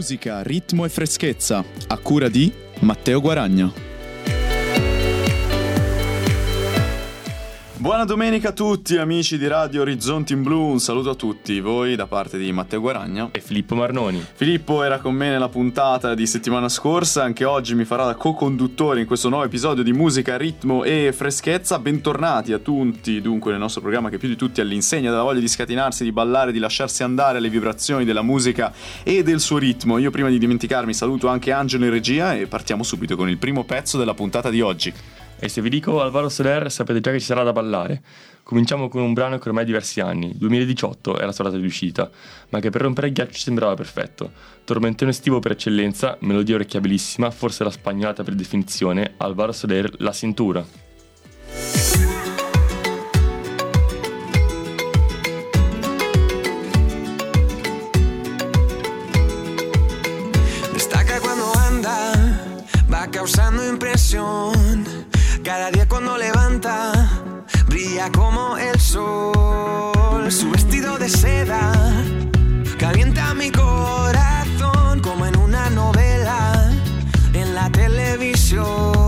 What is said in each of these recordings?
Musica, ritmo e freschezza, a cura di Matteo Guaragna. Buona domenica a tutti amici di Radio Orizzonti in Blu, un saluto a tutti voi da parte di Matteo Guaragna e Filippo Marnoni. Filippo era con me nella puntata di settimana scorsa, anche oggi mi farà da co-conduttore in questo nuovo episodio di Musica, ritmo e freschezza. Bentornati a tutti dunque nel nostro programma che più di tutti all'insegna della voglia di scatenarsi, di ballare, di lasciarsi andare alle vibrazioni della musica e del suo ritmo. Io prima di dimenticarmi saluto anche Angelo in regia e partiamo subito con il primo pezzo della puntata di oggi. E se vi dico Alvaro Soler sapete già che ci sarà da ballare. Cominciamo con un brano che ormai ha diversi anni, 2018 è la sua data di uscita, ma che per rompere il ghiaccio sembrava perfetto. Tormentone estivo per eccellenza, melodia orecchiabilissima, forse la spagnolata per definizione, Alvaro Soler, La Cintura. Destaca cuando anda, va causando impresión. Cada día cuando levanta, brilla como el sol. Su vestido de seda calienta mi corazón como en una novela en la televisión.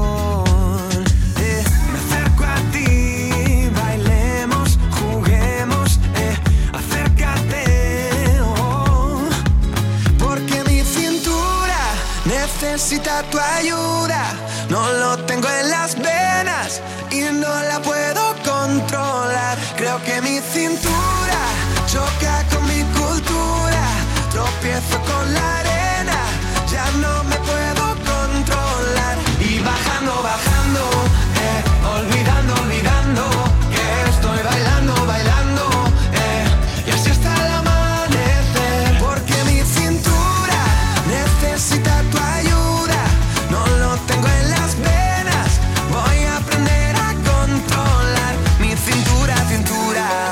Me acerco a ti, bailemos, juguemos, acércate, oh, porque mi cintura necesita tu ayuda. No lo tengo en las venas y no la puedo controlar. Creo que mi cintura choca con mi cultura. Tropiezo con la arena, ya no me puedo controlar. Y bajando, bajando, olvidando, olvidando que estoy bailando, bailando, y así hasta el amanecer. Porque mi cintura necesita tu ayuda. No lo tengo en las venas, voy a aprender a controlar mi cintura, cintura.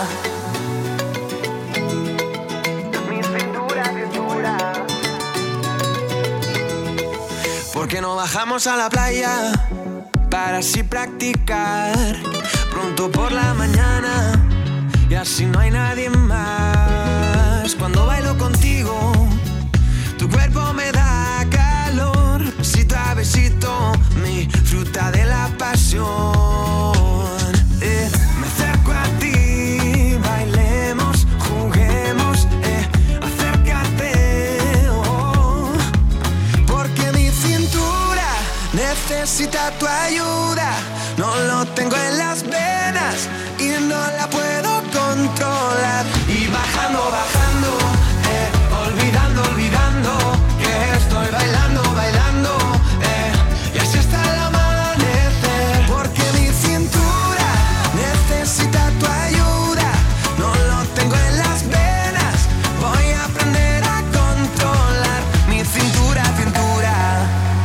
Mi cintura, cintura. ¿Por qué no bajamos a la playa para así practicar pronto por la mañana y así no hay nadie más? Cuando bailo contigo, tu cuerpo me da calor, besito a besito, mi fruta de la pasión. Me acerco a ti, bailemos, juguemos, acércate, oh, porque mi cintura necesita tu ayuda. No lo tengo en las venas y no la puedo controlar. Y bajando, bajando, olvidando, olvidando que estoy bailando, bailando, y así hasta el amanecer. Porque mi cintura necesita tu ayuda. No lo tengo en las venas, voy a aprender a controlar mi cintura, cintura.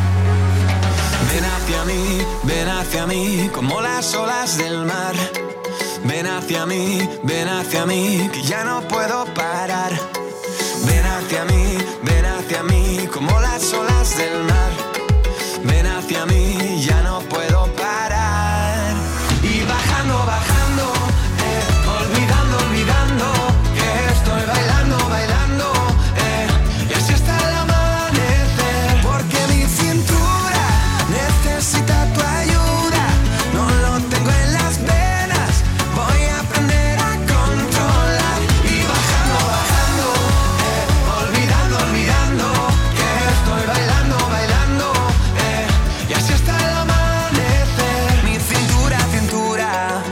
Ven hacia mí, como las olas del mar. Ven hacia mí, que ya no puedo parar. Ven hacia mí, como las olas del mar. Ven hacia mí, ya no puedo parar. Y bajando, bajando, olvidando, olvidando que estoy bailando, bailando, y así hasta el amanecer. Porque mi cintura necesita tu ayuda. No lo tengo en las venas, voy a aprender a controlar. Y bajando, bajando, olvidando, olvidando que estoy bailando, bailando, y así hasta el amanecer. Mi cintura, cintura.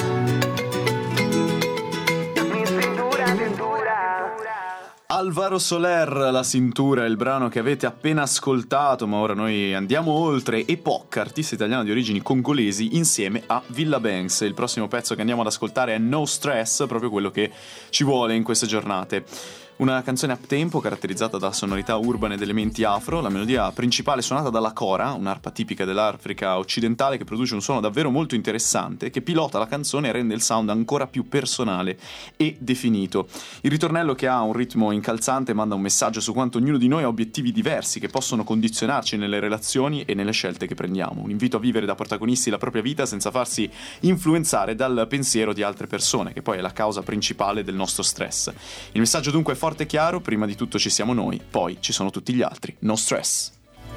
Mi cintura, cintura. Alvaro Soler, La Cintura, è il brano che avete appena ascoltato, ma ora noi andiamo oltre. Epoch, artista italiano di origini congolesi, insieme a Villa Banks. Il prossimo pezzo che andiamo ad ascoltare è No Stress, proprio quello che ci vuole in queste giornate. Una canzone up tempo caratterizzata da sonorità urbane ed elementi afro. La melodia principale suonata dalla kora, un'arpa tipica dell'Africa occidentale che produce un suono davvero molto interessante, che pilota la canzone e rende il sound ancora più personale e definito. Il ritornello, che ha un ritmo incalzante, manda un messaggio su quanto ognuno di noi ha obiettivi diversi che possono condizionarci nelle relazioni e nelle scelte che prendiamo. Un invito a vivere da protagonisti la propria vita senza farsi influenzare dal pensiero di altre persone, che poi è la causa principale del nostro stress. Il messaggio dunque è forte forte e chiaro, prima di tutto ci siamo noi, poi ci sono tutti gli altri. No stress.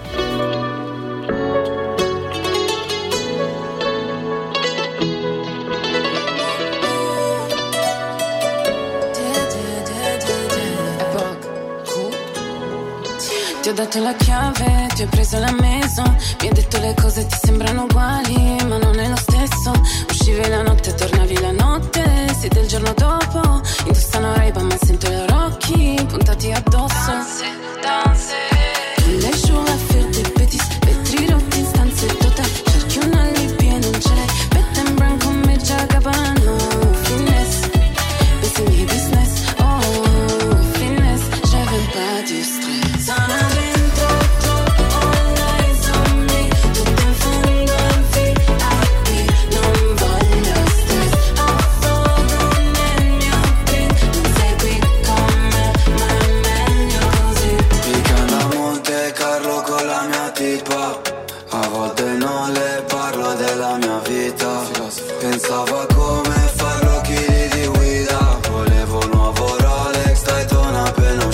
Ti ho dato la chiave, ti ho preso la maison. Mi hai detto le cose ti sembrano uguali, ma non è lo stesso. Uscivi la notte, tornavi la notte. Siete il giorno dopo, indossano Ray-Ban ma sento i loro occhi puntati addosso. Danse. Tous les jours à faire des bêtises, vetri rotti in stanze d'hotel. Cerchi un alibi e non ce l'hai. Bet and brand come Giacabano. Finesse, pensi ai miei business. Oh, finesse, j'avais pas du stress. Sono dentro tu, all eyes on me. Tutto in fondo al VIP, non voglio stress. Affogo nel mio drink, non sei qui con me, ma è meglio così. Weekend a Monte Carlo con la mia tipa. A volte non le parlo della mia vita. Pensavo a come farlo chili di guida. Volevo un nuovo Rolex, Daytona appena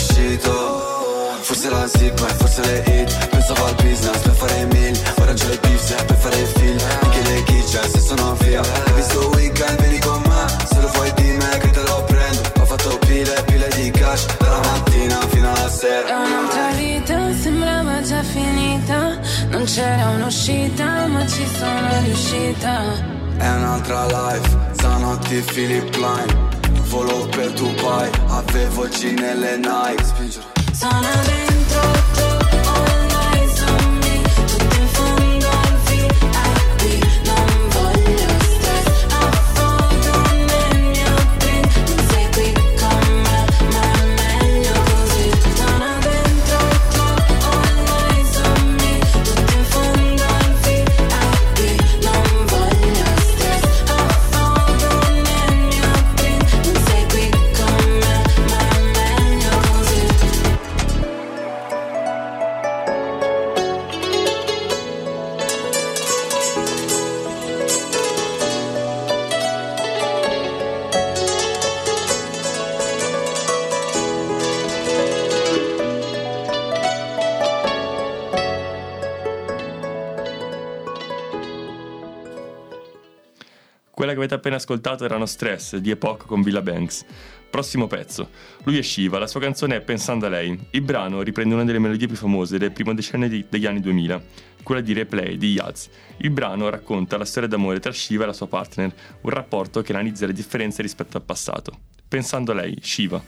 uscito. Forse la zippa e forse le hit. Pensavo al business per fare i mil. Ora c'ho i beef per fare il film. Mi chiede chi c'è se sono via. Hai visto Weekend, vieni con me. Se lo vuoi di me che te lo prendo. Ho fatto pile di cash dalla mattina fino alla sera. È un'altra vita, sembrava già finita. Non c'era un'uscita, ma ci sono riuscita. È un'altra life, zanotti Philip Line. Volo per Dubai, avevo G nelle Nike. Spingere. Sono dentro tu, all eyes on me. Tutto in fondo al VIP, non voglio stress. Affogo nel mio drink, non sei qui con me, ma è meglio così. Sono dentro tu, all eyes on me. Tutto in fondo al VIP, non voglio stress. Affogo nel mio drink, non sei qui con me, ma è meglio così. Quella che avete appena ascoltato era No Stress di Epoch con Villa Banks. Prossimo pezzo. Lui è Shiva, la sua canzone è Pensando a lei. Il brano riprende una delle melodie più famose del primo decennio degli anni 2000, quella di Replay di Yaz. Il brano racconta la storia d'amore tra Shiva e la sua partner, un rapporto che analizza le differenze rispetto al passato. Pensando a lei, Shiva.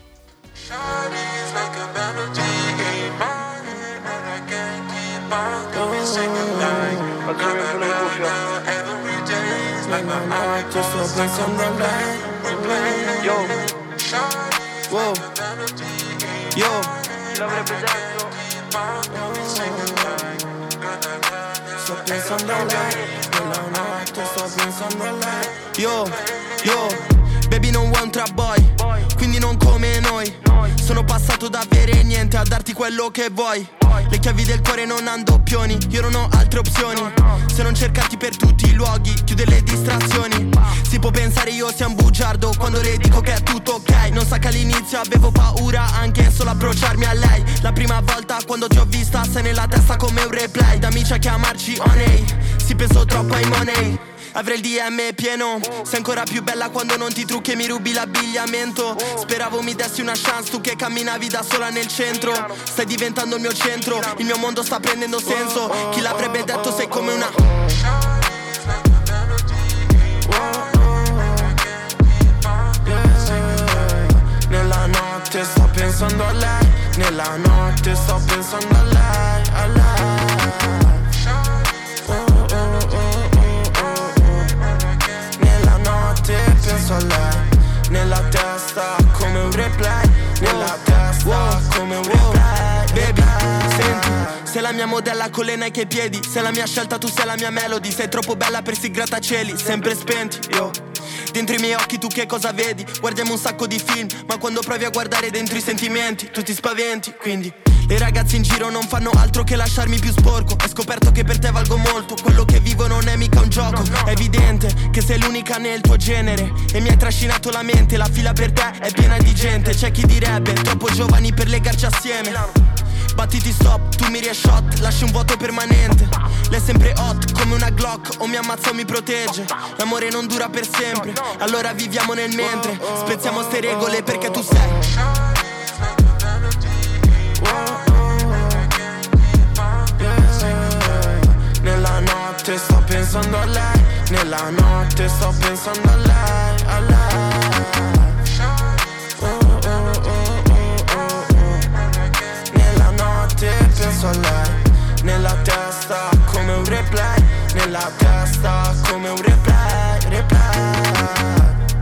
Yo, wow, yo, chi l'avrebbe detto? Sto pensando a lei, nella notte sto pensando a lei. Yo, baby non vuoi un trap boy, quindi non come noi. Sono passato da avere niente a darti quello che vuoi. Le chiavi del cuore non hanno doppioni, io non ho altre opzioni. Se non cercarti per tutti i luoghi, chiude le distrazioni. Si può pensare io sia un bugiardo quando le dico che è tutto ok. Non sa che all'inizio avevo paura anche solo approcciarmi a lei. La prima volta quando ti ho vista sei nella testa come un replay. Da amici a chiamarci honey, si pensò troppo ai money. Avrei il DM pieno, sei ancora più bella quando non ti trucchi e mi rubi l'abbigliamento. Speravo mi dessi una chance, tu che camminavi da sola nel centro. Stai diventando il mio centro, il mio mondo sta prendendo senso. Chi l'avrebbe detto sei come una... Nella notte sto pensando a lei, nella notte sto pensando a lei, a lei. Nella notte penso a lei, nella testa come un replay, nella testa come un replay. Baby, senti, sei la mia modella con le Nike ai piedi, sei la mia scelta, tu sei la mia melody. Sei troppo bella per sti grattacieli, sempre spenti, yo. Dentro i miei occhi tu che cosa vedi? Guardiamo un sacco di film, ma quando provi a guardare dentro i sentimenti tu ti spaventi, quindi Le ragazze in giro non fanno altro che lasciarmi più sporco. Ho scoperto che per te valgo molto. Quello che vivo non è mica un gioco. È evidente che sei l'unica nel tuo genere e mi hai trascinato la mente. La fila per te è piena di gente. C'è chi direbbe troppo giovani per legarci assieme. Battiti stop, tu miri a shot, lasci un vuoto permanente. Lei è sempre hot come una Glock, o mi ammazza o mi protegge. L'amore non dura per sempre, allora viviamo nel mentre. Spezziamo ste regole perché tu sei nella notte sto pensando a lei. Nella notte sto pensando a lei, a lei. Penso a lei, nella testa come un replay. Nella testa come un replay, replay.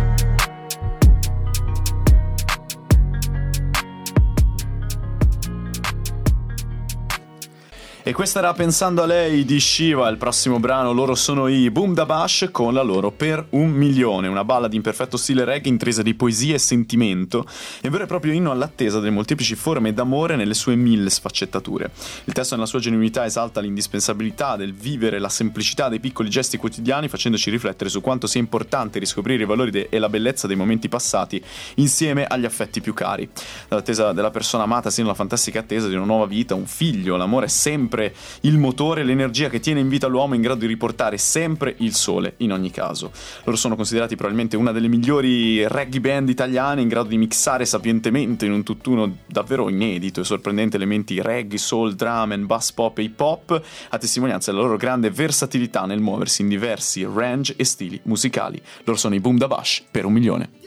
E questa era Pensando a lei di Shiva. Il prossimo brano, loro sono i Boom Da Bash con la loro Per 1 milione, una ballad in perfetto stile reggae intrisa di poesia e sentimento, e vero e proprio inno all'attesa delle molteplici forme d'amore nelle sue 1000 sfaccettature. Il testo nella sua genuinità esalta l'indispensabilità del vivere la semplicità dei piccoli gesti quotidiani, facendoci riflettere su quanto sia importante riscoprire i valori e la bellezza dei momenti passati insieme agli affetti più cari. Dall'attesa della persona amata sino alla fantastica attesa di una nuova vita, un figlio, l'amore è sempre il motore, l'energia che tiene in vita l'uomo, in grado di riportare sempre il sole in ogni caso. Loro sono considerati probabilmente una delle migliori reggae band italiane, in grado di mixare sapientemente in un tutt'uno davvero inedito e sorprendente elementi reggae, soul, drum and bass pop e hip hop, a testimonianza della loro grande versatilità nel muoversi in diversi range e stili musicali. Loro sono i Boom Da Bash per 1 milione. Ti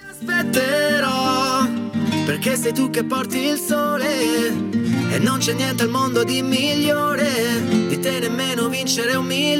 aspetterò perché sei tu che porti il sole e non c'è niente al mondo di migliore di te, nemmeno vincere 1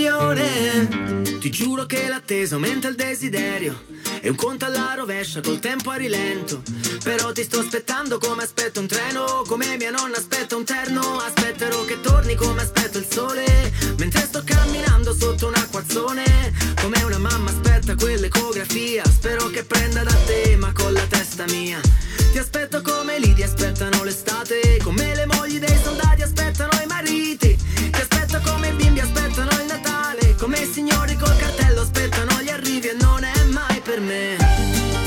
milione. Ti giuro che l'attesa aumenta il desiderio e un conto alla rovescia col tempo a rilento. Però ti sto aspettando come aspetto un treno, come mia nonna aspetta un terno. Aspetterò che torni come aspetto il sole mentre sto camminando sotto un acquazzone, come una mamma aspetta quell'ecografia. Spero che prenda da te ma con la testa mia. Ti aspetto come lì ti aspettano l'estate, come le mogli dei soldati aspettano i mariti. Ti aspetto come i bimbi aspettano il Natale, come i signori col cartello aspettano gli arrivi e non è mai per me. Ti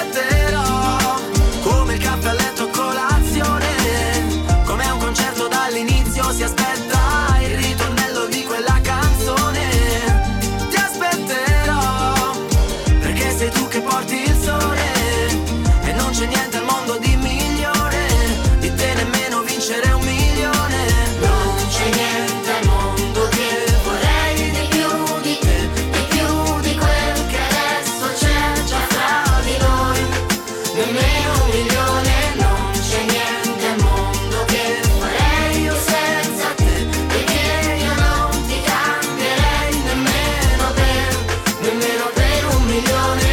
aspetterò come il caffè a letto colazione, come un concerto dall'inizio si aspetta il ritornello di quella canzone. Ti aspetterò perché sei tu che porti il sole e non c'è niente al mondo di migliore di te, nemmeno vincere 1 milione. Non c'è niente al mondo che vorrei di più di te, di più di quel che adesso c'è già fra di noi, nemmeno 1 milione. Non c'è niente al mondo che farei io senza te, perché io non ti cambierei nemmeno per 1 milione.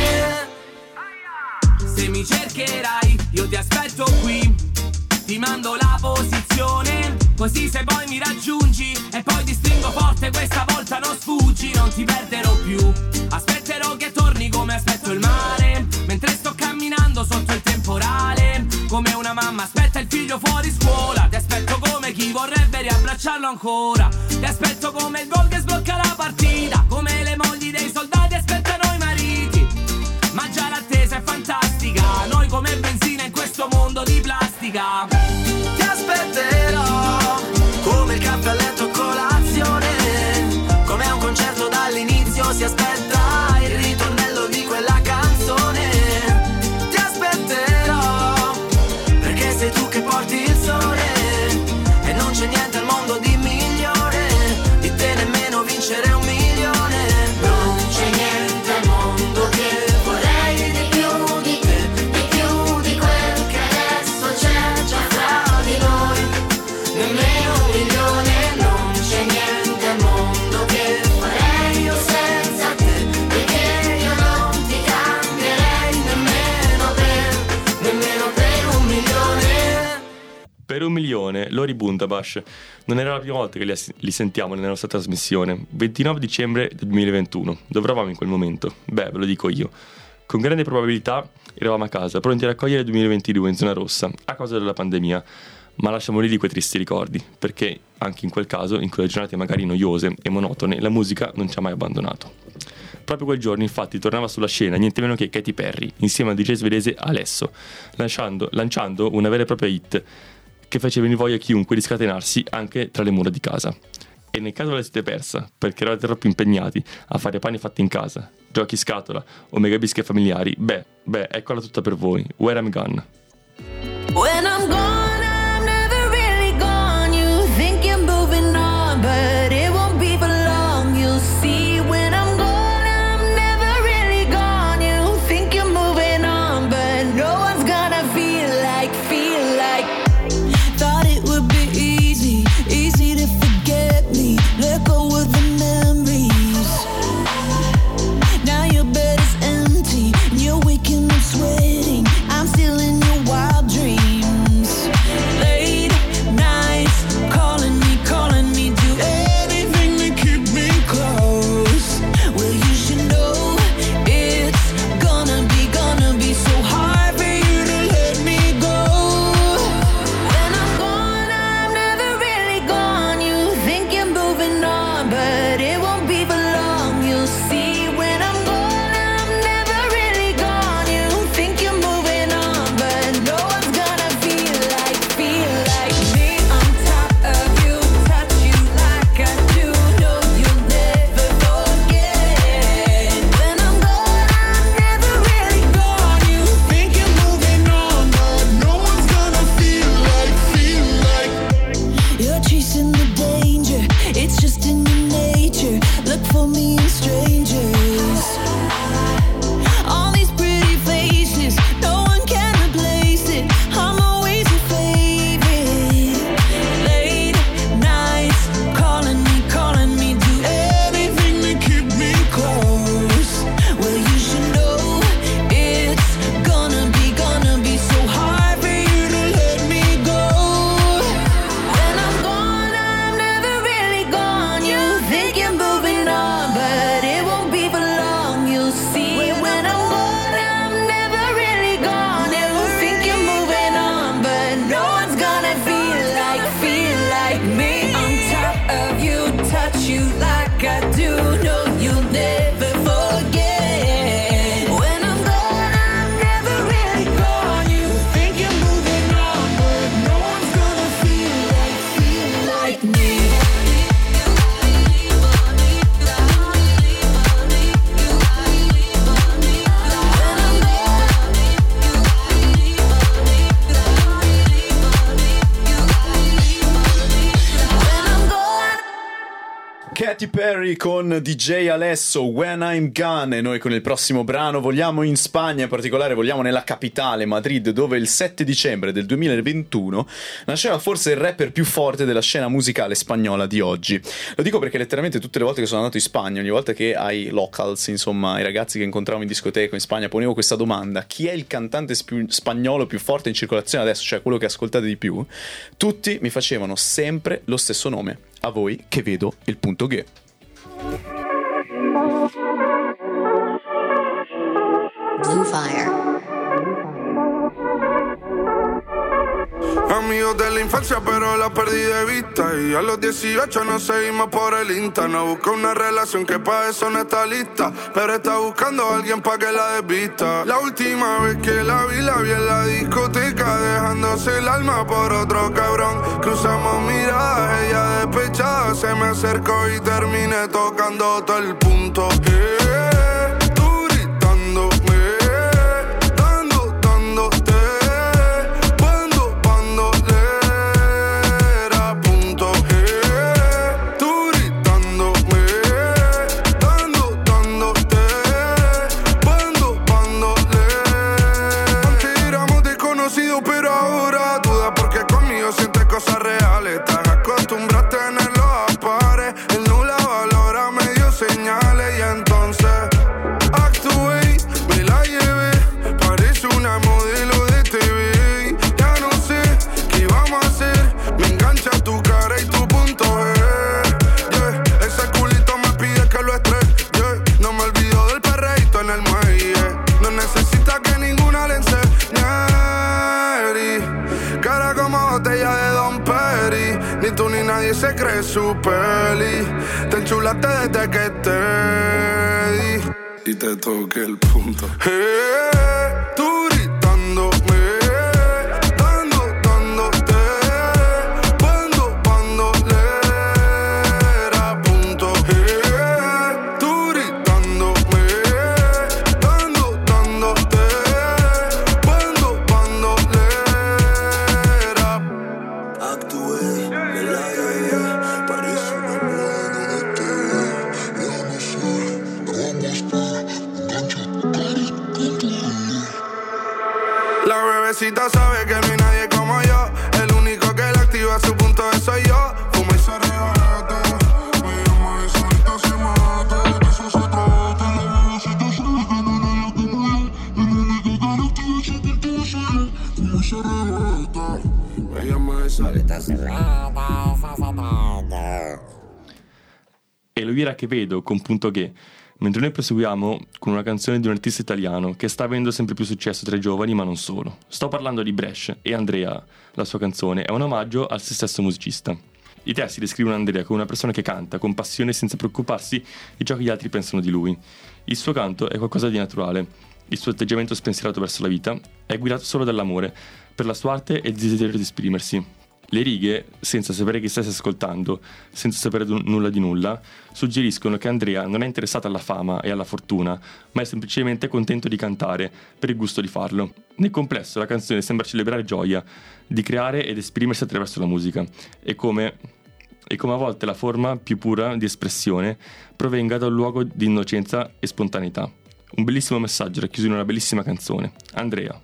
Se mi cercherai io ti aspetto qui, ti mando la posizione, così se poi mi raggiungi e poi ti stringo forte, questa volta non sfuggi, non ti perderò più. Aspetterò che torni come aspetto il mare, mentre sto camminando sotto il temporale, come una mamma aspetta il figlio fuori scuola. Ti aspetto come chi vorrebbe riabbracciarlo ancora, ti aspetto come il gol che sblocca la partita, come le mogli dei soldati aspettano i mariti. Ma già l'attesa è fantastica, noi come benzina in questo mondo di plastica. Ti aspetterò come il caffè a letto colazione, come un concerto dall'inizio si aspetta il ritornello di quella canzone. Ti aspetterò perché sei tu che porti il sole e non c'è niente al mondo di migliore di te, nemmeno vincere 1 milione. Non c'è niente al mondo che vorrei di più di te, di più di quel che adesso c'è già fra di noi, nemmeno 1 milione. Non c'è niente al mondo che farei io senza te, perché io non ti cambierei nemmeno per 1 milione. Per 1 milione, loro i Boom Da Bash. Non era la prima volta che li sentiamo nella nostra trasmissione. 29 dicembre del 2021. Dove eravamo in quel momento? Beh, ve lo dico io. Con grande probabilità eravamo a casa, pronti a raccogliere il 2022 in zona rossa, a causa della pandemia. ma lasciamo lì quei tristi ricordi, perché anche in quel caso, in quelle giornate magari noiose e monotone, la musica non ci ha mai abbandonato. Proprio quel giorno infatti tornava sulla scena niente meno che Katy Perry, insieme al DJ svedese Alesso, lanciando una vera e propria hit che faceva venire voglia a chiunque di scatenarsi anche tra le mura di casa. E nel caso la siete persa, perché eravate troppo impegnati a fare pani fatti in casa, giochi scatola o mega bische familiari, beh, eccola tutta per voi, Where I'm Gone. When I'm gone, I'm never really gone. You think you're moving on, but it won't be for long. You'll see when I'm gone, I'm never really gone. You think you're moving on, but no one's gonna feel like. Thought it would be easy to forget me. Let go of the memories. Now your bed is empty and you're waking up sweating. I'm still in your wild dreams. Late nights calling me, do anything to keep me close. Well, you should know it's gonna be so hard for you to let me go. When I'm gone, I'm never really gone. You think you're moving on, but it won't be for long. You'll see when I'm gone, I'm never really gone. You think you're moving on, but no one's gonna feel like me on top of you, touch you like I do. No, you'll never forget. When I'm gone, I'm never really gone. You think you're moving on, but no one's gonna feel like. You're chasing the danger, it's just in your nature. Look for me in strangers. All these pretty faces, no one can replace it. I'm always your favorite. Late nights calling me, do anything to keep me close. Well, you should know it's gonna be so hard for you to let me go. When I'm gone, I'm never really gone. You think you're moving on, but it won't be for long. You'll see when I'm gone, I'm never really gone. You think you're moving on, but no one's gonna feel like me on top of you, touch you like I do. No, you'll never forget. When I'm gone, I'm never really gone. You think you're moving on, but no one's gonna feel like me. Katy Perry con DJ Alesso, When I'm Gone. E noi con il prossimo brano vogliamo in Spagna, in particolare vogliamo nella capitale, Madrid, dove il 7 dicembre del 2021 nasceva forse il rapper più forte della scena musicale spagnola di oggi. Lo dico perché letteralmente tutte le volte che sono andato in Spagna, ogni volta che ai locals, insomma ai ragazzi che incontravo in discoteca in Spagna, ponevo questa domanda: chi è il cantante spagnolo più forte in circolazione adesso, cioè quello che ascoltate di più? Tutti mi facevano sempre lo stesso nome. A voi che vedo il punto G. Blue Fire. Amigos de la infancia pero la perdí de vista. Y a los 18 nos seguimos por el Insta. No busca una relación que pa' eso no está lista, pero está buscando a alguien pa' que la desvista. La última vez que la vi en la discoteca, dejándose el alma por otro cabrón. Cruzamos miradas, ella despechada se me acercó y terminé tocando todo el punto. Tú gritándome, dándote. Pero ahora duda porque conmigo sientes cosas reales. Estás acostumbrada a tenerlo a pares. Él no la valora, me dio señales. Y entonces nadie se cree su peli. Te enchulaste desde que te di y te toqué el punto. Tú gritándome, dándote, cuando le era punto. Tú gritándome, dándote, cuando le era. Actué, me la llevé, parece una mano de té. Ya no sé, ¿cómo está? La bebecita sabe que no hay nadie como yo. El único que la activa a su punto de soy yo. Fuma y se arrebata, me llama esa ahorita se mata. De eso se trata, la bebecita sabe que no hay nadie como yo. El único que la activa a su punto de soy yo. Fuma y se arrebata, me llama esa ahorita se E lo dirà che vedo con punto che, mentre noi proseguiamo con una canzone di un artista italiano che sta avendo sempre più successo tra i giovani, ma non solo. Sto parlando di Brescia e Andrea, la sua canzone, è un omaggio al se stesso musicista. I testi descrivono Andrea come una persona che canta con passione senza preoccuparsi di ciò che gli altri pensano di lui. Il suo canto è qualcosa di naturale. Il suo atteggiamento spensierato verso la vita è guidato solo dall'amore per la sua arte e il desiderio di esprimersi. Le righe, senza sapere chi stesse ascoltando, senza sapere nulla di nulla, suggeriscono che Andrea non è interessato alla fama e alla fortuna, ma è semplicemente contento di cantare per il gusto di farlo. Nel complesso la canzone sembra celebrare gioia di creare ed esprimersi attraverso la musica e come a volte la forma più pura di espressione provenga da un luogo di innocenza e spontaneità. Un bellissimo messaggio racchiuso in una bellissima canzone. Andrea.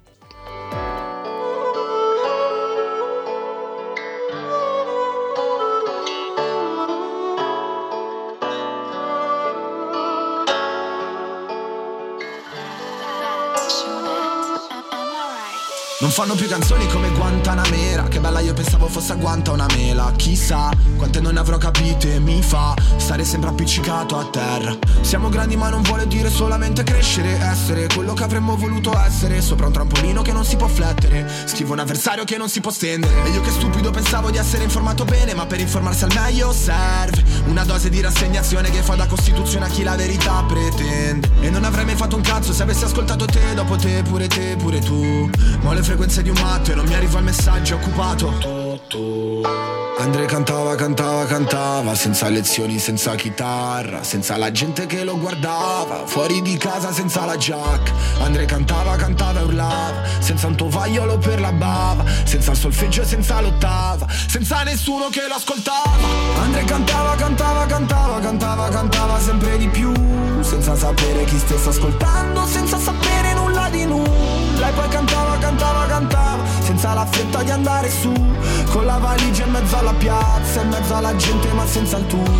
Non fanno più canzoni come Guantanamera. Che bella, io pensavo fosse a Guanta una mela. Chissà quante non ne avrò capite. Mi fa stare sempre appiccicato a terra. Siamo grandi ma non vuole dire solamente crescere. Essere quello che avremmo voluto essere. Sopra un trampolino che non si può flettere. Schivo un avversario che non si può stendere. E io che stupido pensavo di essere informato bene. Ma per informarsi al meglio serve una dose di rassegnazione che fa da Costituzione a chi la verità pretende. E non avrei mai fatto un cazzo se avessi ascoltato te. Dopo te, pure tu. Ma le frequenze di un matto e non mi arriva il messaggio occupato. Andrea cantava senza lezioni, senza chitarra, senza la gente che lo guardava, fuori di casa senza la giacca. Andrea cantava e urlava, senza un tovagliolo per la bava, senza il solfeggio e senza l'ottava, senza nessuno che lo ascoltava. Andrea cantava sempre di più, senza sapere chi stesse ascoltando, senza sapere nulla di nulla. E poi cantava, senza la fretta di andare su, con la valigia in mezzo alla piazza, in mezzo alla gente ma senza il tour.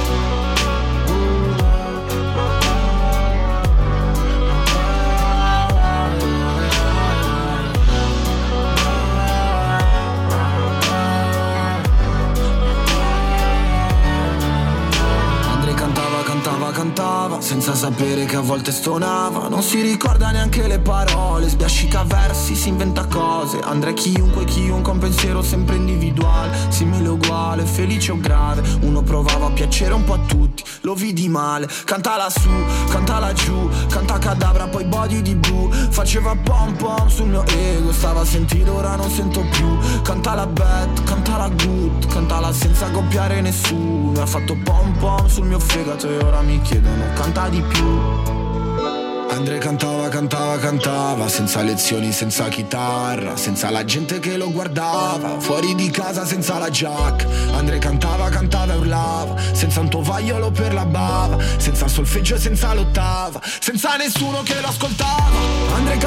Cantava senza sapere che a volte stonava, non si ricorda neanche le parole, sbiascica versi, si inventa cose. Andrea chiunque un pensiero sempre individuale, simile uguale, felice o grave. Uno provava a piacere un po' a tutti, lo vidi male. Cantala su, cantala giù, canta cadabra poi body di blu. Faceva pom pom sul mio ego, stava a sentire ora non sento più. Cantala bad, cantala good, cantala senza copiare nessuno. Ha fatto pom pom sul mio fegato e ora mi chiedono canta di più. Andrea cantava senza lezioni, senza chitarra, senza la gente che lo guardava, fuori di casa senza la giacca. Andrea cantava e urlava, senza un tovagliolo per la bava, senza il solfeggio e senza l'ottava, senza nessuno che lo ascoltava. Andrea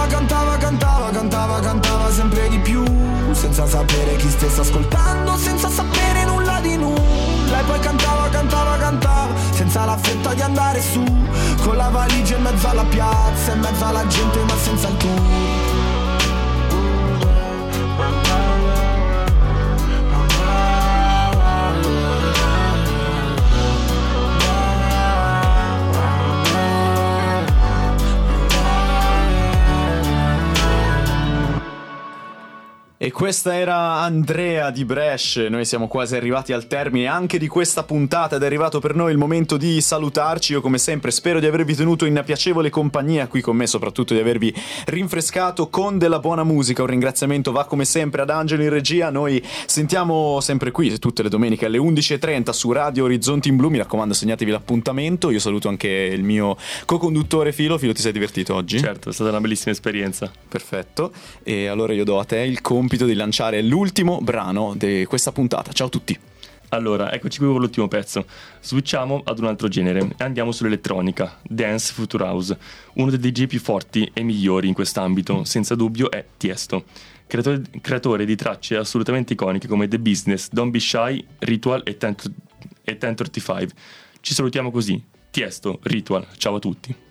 cantava sempre di più, senza sapere chi stesse ascoltando, senza sapere nulla di nulla. E poi cantava, senza la fretta di andare su, con la valigia in mezzo alla piazza, in mezzo alla gente ma senza il tour. E questa era Andrea di Brescia. Noi siamo quasi arrivati al termine anche di questa puntata ed è arrivato per noi il momento di salutarci. Io come sempre spero di avervi tenuto in piacevole compagnia qui con me, soprattutto di avervi rinfrescato con della buona musica. Un ringraziamento va come sempre ad Angelo in regia. Noi sentiamo sempre qui tutte le domeniche alle 11:30 su Radio Orizzonti in Blu. Mi raccomando, segnatevi l'appuntamento. Io saluto anche il mio co-conduttore Filo. Filo, ti sei divertito oggi? Certo, è stata una bellissima esperienza. Perfetto. E allora io do a te il compito di lanciare l'ultimo brano di questa puntata. Ciao a tutti. Allora, eccoci qui con l'ultimo pezzo. Switchiamo ad un altro genere e andiamo sull'elettronica, Dance Future House. Uno dei DJ più forti e migliori in quest'ambito, senza dubbio, è Tiesto. Creatore di tracce assolutamente iconiche come The Business, Don't Be Shy, Ritual e 1035. Ci salutiamo così. Tiesto, Ritual. Ciao a tutti.